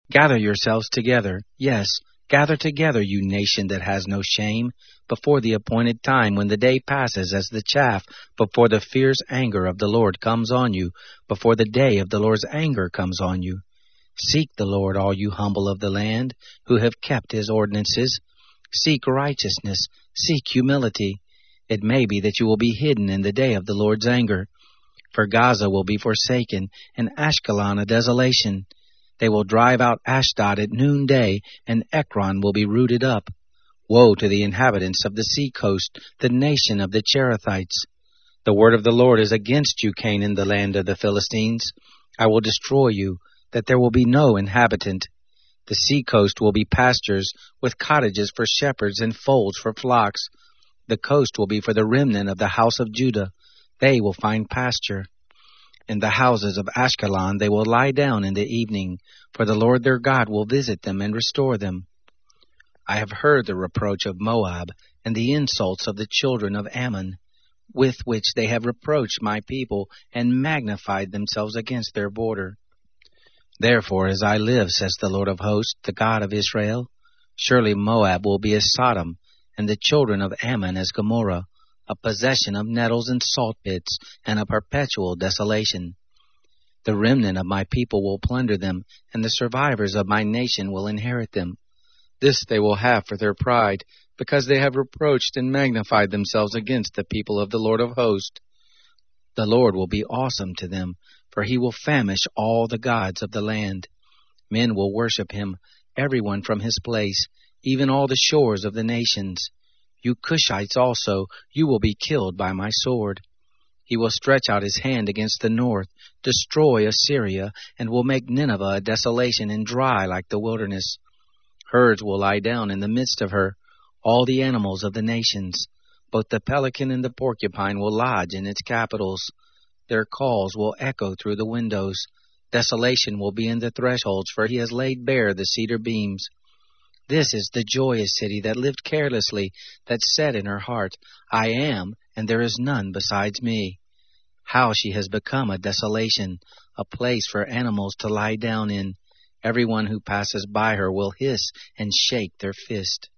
Gather yourselves together, yes, gather together, you nation that has no shame, before the appointed time when the day passes as the chaff, before the fierce anger of the Lord comes on you, before the day of the Lord's anger comes on you. Seek the Lord, all you humble of the land, who have kept his ordinances. Seek righteousness, seek humility. It may be that you will be hidden in the day of the Lord's anger. For Gaza will be forsaken, and Ashkelon a desolation. They will drive out Ashdod at noonday, and Ekron will be rooted up. Woe to the inhabitants of the sea coast, the nation of the Cherethites. The word of the Lord is against you, Canaan, the land of the Philistines. I will destroy you, that there will be no inhabitant. The sea coast will be pastures, with cottages for shepherds and folds for flocks. The coast will be for the remnant of the house of Judah. They will find pasture. In the houses of Ashkelon they will lie down in the evening, for the Lord their God will visit them and restore them. I have heard the reproach of Moab, and the insults of the children of Ammon, with which they have reproached my people, and magnified themselves against their border. Therefore, as I live, says the Lord of hosts, the God of Israel, surely Moab will be as Sodom, and the children of Ammon as Gomorrah, a possession of nettles and salt pits, and a perpetual desolation. The remnant of my people will plunder them, and the survivors of my nation will inherit them. This they will have for their pride, because they have reproached and magnified themselves against the people of the Lord of hosts. The Lord will be awesome to them, for he will famish all the gods of the land. Men will worship him, everyone from his place, even all the shores of the nations. You Cushites also, you will be killed by my sword. He will stretch out his hand against the north, destroy Assyria, and will make Nineveh a desolation and dry like the wilderness. Herds will lie down in the midst of her, all the animals of the nations. Both the pelican and the porcupine will lodge in its capitals. Their calls will echo through the windows. Desolation will be in the thresholds, for he has laid bare the cedar beams. This is the joyous city that lived carelessly, that said in her heart, I am, and there is none besides me. How she has become a desolation, a place for animals to lie down in. Everyone who passes by her will hiss and shake their fist.